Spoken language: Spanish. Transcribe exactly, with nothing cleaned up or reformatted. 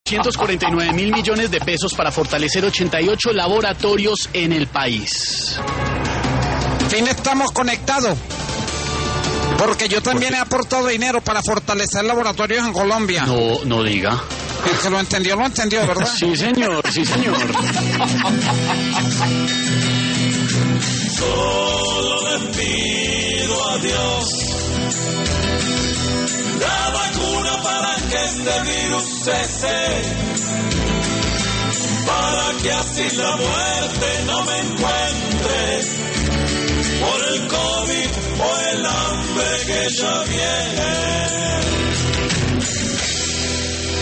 doscientos cuarenta y nueve mil millones de pesos para fortalecer ochenta y ocho laboratorios en el país. Fin, estamos conectados. Porque yo también he aportado dinero para fortalecer laboratorios en Colombia. No, no diga. El que lo entendió, lo entendió, ¿verdad? Sí, señor, sí, señor. Solo le pido a Dios la vacuna para que este virus cese, para que así la muerte no me encuentre por el COVID o el hambre que ya viene.